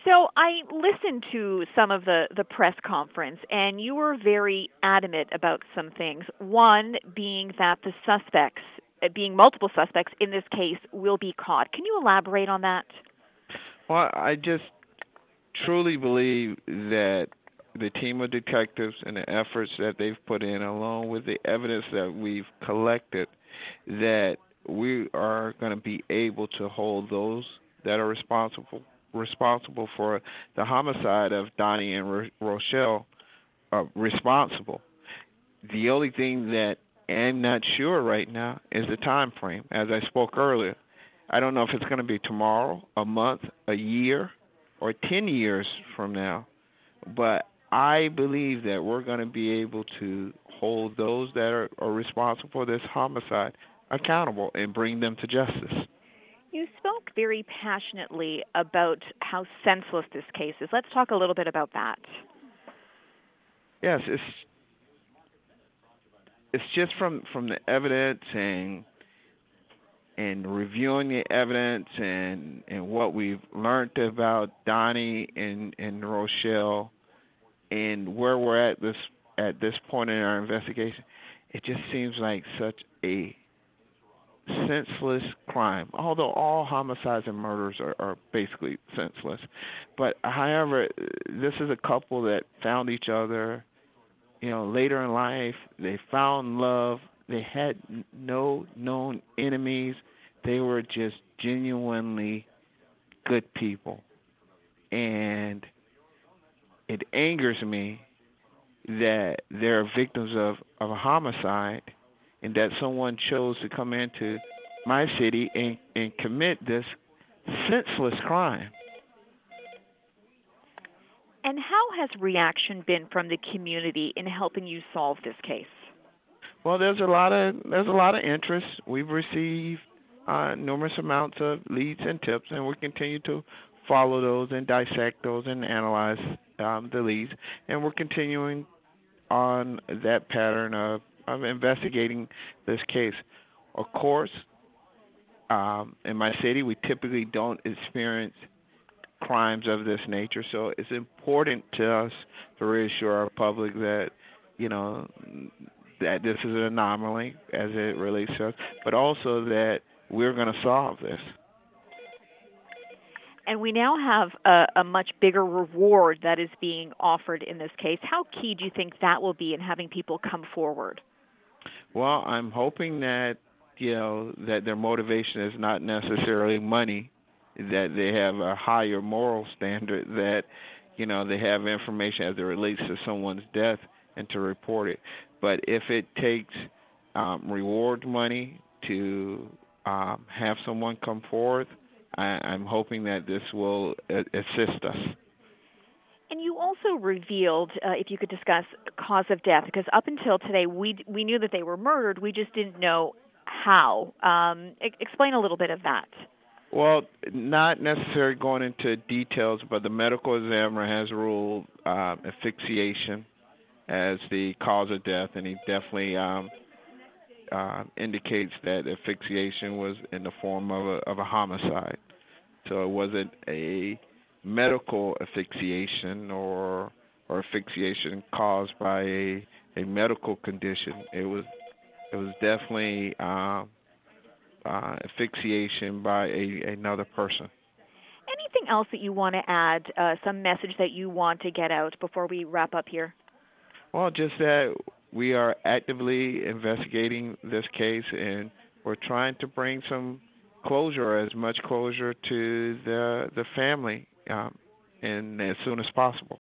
So I listened to some of the press conference, and you were very adamant about some things. One being that the suspects, being multiple suspects in this case, will be caught. Can you elaborate on that? Well, I just truly believe that the team of detectives and the efforts that they've put in, along with the evidence that we've collected, that we are going to be able to hold those that are responsible for the homicide of Donnie and Rochelle responsible. The only thing that I'm not sure right now is the time frame. As I spoke earlier, I don't know if it's going to be tomorrow, a month, a year, or 10 years from now, but I believe that we're going to be able to hold those that are responsible for this homicide accountable and bring them to justice. You spoke very passionately about how senseless this case is. Let's talk a little bit about that. Yes, it's just from the evidence and reviewing the evidence and what we've learned about Donnie and Rochelle and where we're at this point in our investigation. It just seems like such a senseless crime, although all homicides and murders are basically senseless. But however, this is a couple that found each other, later in life. They found love. They had no known enemies. They were just genuinely good people. And it angers me that they're victims of a homicide and that someone chose to come into my city and commit this senseless crime. And how has reaction been from the community in helping you solve this case? Well, there's a lot of interest. We've received numerous amounts of leads and tips, and we continue to follow those and dissect those and analyze the leads. And we're continuing on that pattern of investigating this case. Of course, in my city, we typically don't experience crimes of this nature, so it's important to us to reassure our public that, that this is an anomaly as it relates to us, but also that we're going to solve this. And we now have a much bigger reward that is being offered in this case. How key do you think that will be in having people come forward? Well, I'm hoping that, that their motivation is not necessarily money, that they have a higher moral standard, that, they have information as it relates to someone's death and to report it. But if it takes reward money to have someone come forth, I'm hoping that this will assist us. And you also revealed, if you could discuss cause of death, because up until today we knew that they were murdered, we just didn't know how. Explain a little bit of that. Well, not necessarily going into details, but the medical examiner has ruled asphyxiation as the cause of death, and he definitely indicates that asphyxiation was in the form of a homicide. So it wasn't a medical asphyxiation or asphyxiation caused by a medical condition. It was definitely asphyxiation by another person. Anything else that you want to add, some message that you want to get out before we wrap up here? Well, just that we are actively investigating this case, and we're trying to bring some closure, as much closure to the family, and as soon as possible.